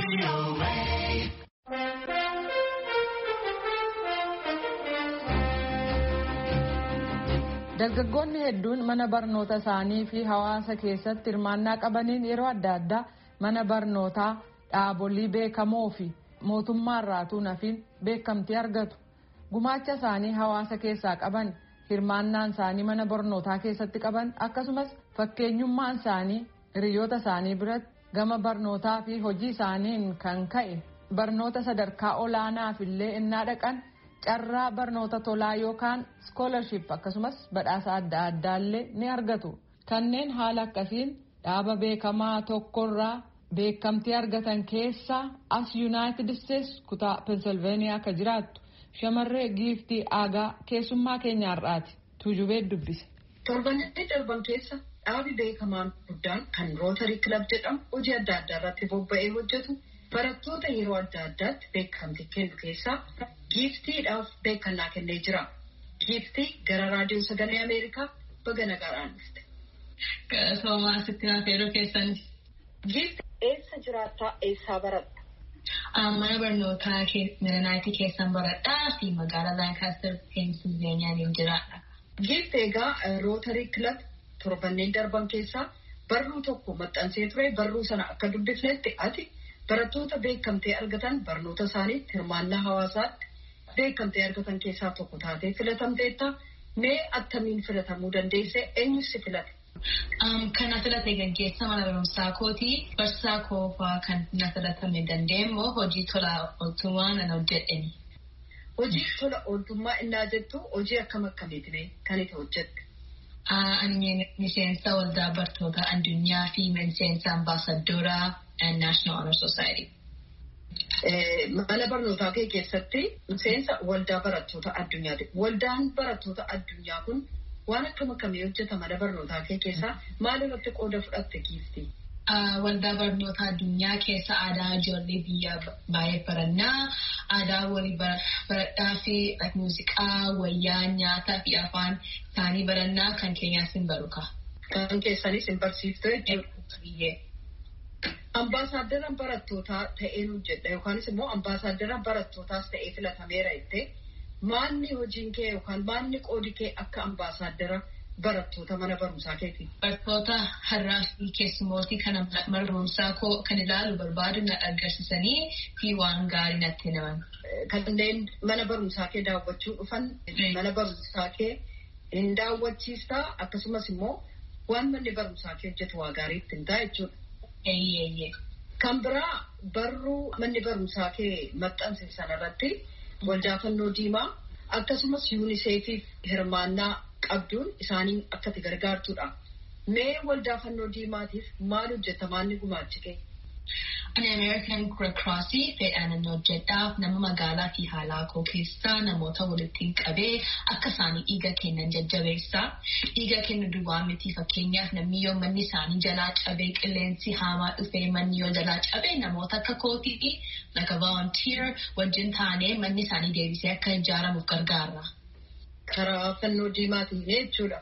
Dargaggoonni hedduun mana barnoota isaanii fi hawaasa keessatti hirmaannaa qabaniin yeroo adda addaa mana barnootaa dhaabolee beekamoo fi mootummaarraa tuunafiin beekamtii argatu. Gumaacha isaanii hawaasa keessaa qaban, hirmaannaan isaanii mana barnootaa keessatti qaban akkasumas fakkeenyummaan isaanii hiriyoota isaanii biratti gama barnootaa fi hojii isaaniin kan ka'e barnoota sadarkaa olaanaaf illee innaa dhaqan carraa barnoota tolaa yookaan scholarship akkasumas badhaasa adda addaallee ni argatu. Kanneen haala akkasiin dhaaba beekamaa tokkorraa beekamtii argatan keessaa as United States kutaa Pennsylvania akka jiraattu shamarree Giiftii Aagaa keessummaa keenyaarraati. Tuujubee dubbise. Torbanitti darban keessa dhaabi beekamaan guddaan kan Rotary Club jedhamu hojii adda addaa irratti bobba'ee hojjetu barattoota yeroo adda addaatti beekamtii kennu keessaa Giiftiidhaaf beekannaa kennee jira. Giiftii gara raadiyoo sagalee Ameerikaa baga nagaadhaan dhufte. Galatoomaa asitti naafeeroo keessanii. Giiftii eessa jiraattaa, eessaa baratta? Mana barnootaa Mennonite keessan baradhaa fi magaalaa Lancaster, Pennsylvania jiraadha. Giiftii egaa Rotary Club torbanneen darban keessaa barruu tokko maxxansee ture. Barruu sana akka dubbifnetti ati barattoota beekamtee argatan barnoota isaaniitti hirmaannaa hawaasaatti beekamtee argatan keessaa tokko taatee filatamteetta. Mee attamiin filatamuu dandeesse? Eenyus si filate? Kan na filate gaggeessa mana barumsaa kooti. Barsiisaa koofaa kan na filatame dandeenyee hojii tola ooltummaa nan hojjedheni. Hojii tola ooltummaa innaa jettu hojii akkam akkamiitiin kan itti hojjette? Ani miseensa waldaa bartoota addunyaa fi miseensa ambaasaddooraa National Honor Society. Mana barnootaa kee keessatti miseensa waldaa barattoota addunyaati. Waldaan barattoota addunyaa kun waan akkam akkamii hojjeta mana barnootaa kee keessaa? Maal irratti qooda fudhatte Giiftii? Waldaa barnoota addunyaa keessa aadaa ijoollee biyya baay'ee barannaa, aadaa walii baradhaa fi muuziqaa, wayyaa, nyaataa fi afaan isaanii barannaa kan keenyaas hin baruka. Kan keessanis hin barsiiftu jechuudha. Ambaasaaddaraan barattootaa ta'een hojjedha yookaanis immoo ambaasaaddaraan barattootaas ta'ee filatameera jettee maanni hojiin kee yookaan maanni qoodi kee akka ambaasaaddara barattoota mana barumsaa keeti? Barattoota har'aa fi keessumootii kana mana barumsaa koo kan ilaalu barbaadu na agarsiisanii fi waan gaarii natti himan. Kanneen mana barumsaa kee daawwachuu dhufan mana barumsaa kee hin daawwachiistaa akkasumas immoo waan manni barumsaa kee hojjetu waa gaarii ittiin ta'a jechuudha. Kan biraa barruu manni barumsaa kee maxxansiisan irratti waldaa fannoo diimaa akkasumas yuuniseefiif hirmaannaa qabduun isaanii akka itti gargaartudha. Mee waldaa fannoo diimaatiif maal hojjetta? Maalni gumaachi kee? Ani American Red Cross fedhaan hojjedhaaf nama magaalaa fi haalaa koo keessaa namoota walitti qabee akka isaanii dhiiga kennan jajjabeessaa. Dhiiga kennu duwwaa miti. Fakkeenyaaf namni yoo manni isaanii jalaa cabee qilleensi hamaa dhufee manni yoo jalaa cabee namoota akka kootii like a volunteer wajjin taanee manni isaanii deebisee akka ijaaramuuf gargaarra. Karaa fannoo diimaatiin jechuudha.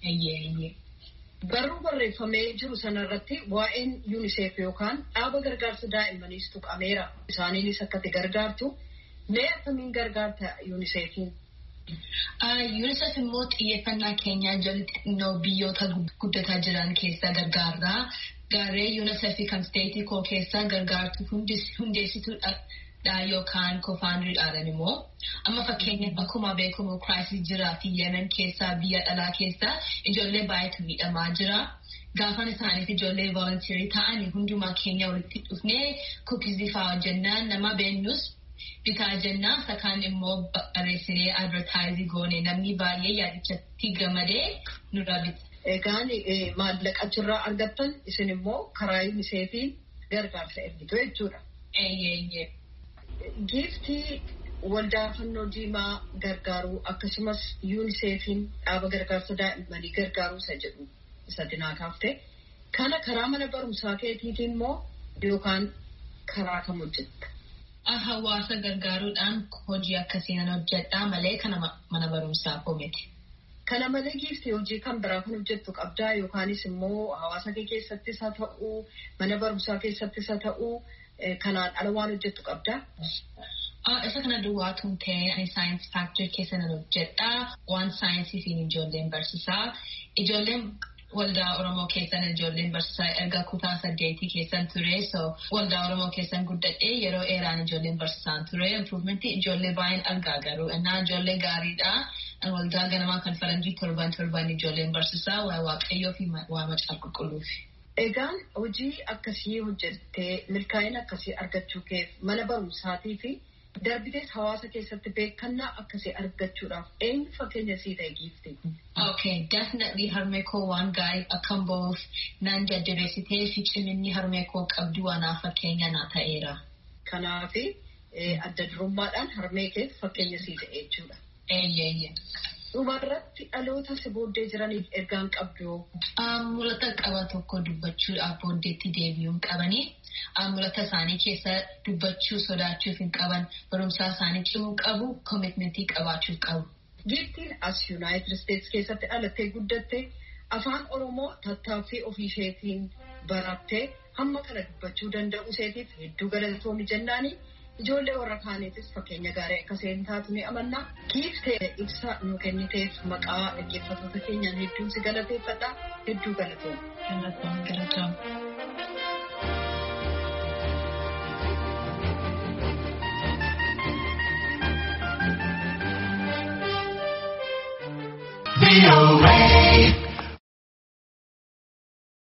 Barruu barreeffamee jiru sanarratti waa'een UNICEF yookaan dhaaba gargaarsa daa'immaniis tuqameera. Isaaniinis akka itti gargaartu. Mee akkamiin gargaarta UNICEFiin? UNICEF immoo xiyyeeffannaa keenyaa xinnoo biyyoota guddataa jiran keessa gargaarra. Garee UNICEF kan steetii koo keessa gargaartu hundeessituudha yookaan co-founderyidhaan immoo. Amma fakkeenyaaf akkuma beekamu crisis jira fi Yemen keessaa biyya dhalaa keessaa ijoollee baay'eetu miidhamaa jira. Gaafan isaaniif ijoollee volunteerii ta'anii hundumaa keenya walitti dhufnee kuukizii fa'aa hojjennaan nama beennus bitaa jennaan sakaan immoo barreessinee advertaayizii goone namni baay'ee yaadichatti gamadee nurraa bita. Egaan maallaqa achirraa argattan isin immoo karaa UNICEFiin gargaarsa ergitu jechuudha. Giiftii waldaa fannoo diimaa gargaaruu akkasumas UNICEFiin dhaaba gargaarsa daa'immanii gargaaruu isa jedhu isa dinaa kaaftee kana karaa mana barumsaa keetiitiin immoo yookaan karaa kam hojjetta? Hawaasa gargaaruudhaan hojii akkasiin hojjedhaa malee kana mana barumsaa koo miti. Kana malee Giiftii hojii kan biraa kan hojjettu qabdaa yookaanis immoo hawaasa kee keessattis haa ta'uu mana barumsaa keessattis haa ta'uu kanaan ala waan hojjettu qabdaa? Isa kana duwwaa tun ta'ee ani saayinsii faaktirii keessa nan hojjedha. Waan saayinsii fi ijoolleen barsiisaa. Ijoolleen waldaa Oromoo keessan ijoolleen barsiisaa erga kutaa 8 keessan ture. So waldaa Oromoo keessan guddadhee yeroo dheeraan ijoolleen barsiisaan ture. Improvementii ijoollee baay'een argaa garuu innaa ijoollee gaariidha. Waldaa ganamaa kan faranjii 7 ijoolleen barsiisaa waa waaqayyoo fi waa macaafa qulqulluufi. Egaan hojii akkasii hojjettee milkaa'ina akkasii argachuu keef mana barumsaatii fi darbitees hawaasa keessatti beekannaa akkasii argachuudhaaf eenyu fakkeenya sii ta'e giifte? Okay, definitely harmee koo waan gaarii akkam ba'uuf naan jajjabeessitee fi ciminni harmee koo qabdu waanaaf fakkeenya naa ta'eera. Kanaaf adda durummaadhaan harmee keef fakkeenya sii ta'e jechuudha. Eeyyee. Dhumarratti dhaloota si booddee jiraniif ergaan qabdu? Mul'ata qaba tokko dubbachuudhaaf booddeetti deebi'uun qabanii. Mul'ata isaanii keessa dubbachuu sodaachuuf hin qaban, barumsaa isaanii cimuu qabu, koomitmentii qabaachuuf qabu. Giiftiin as Yuunaayitid Isteetsi keessatti dhalattee guddatte afaan Oromoo tattaaffii ofii isheetiin barattee hamma kana dubbachuu danda'u isheetiif hedduu galatoomi jennaani. Ijoollee warra kaaniitis fakkeenya gaarii akka isheen taatu ni amanna. Giiftee ibsa nu kenniteef maqaa dhaggeeffattoota keenyaan hedduun si galateeffadha. Hedduu galatoom. Galatoom. VOA.